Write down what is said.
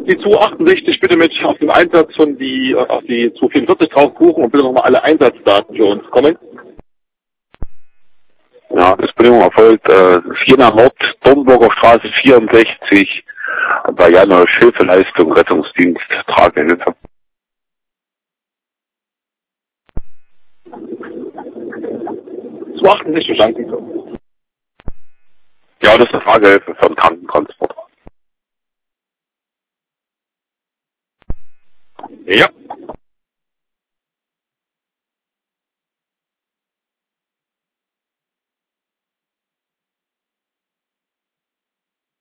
die 268 bitte mit auf den Einsatz von auf die 244 drauf buchen und bitte nochmal alle Einsatzdaten für uns kommen. Ja, Missbedingung erfolgt, Siena Nord, Dornburger Straße 64, bei Janosch Hilfeleistung, Rettungsdienst, Tragehilfe. Nicht verstanden. Ja, das ist eine Tragehilfe für den Krankentransport. Ja.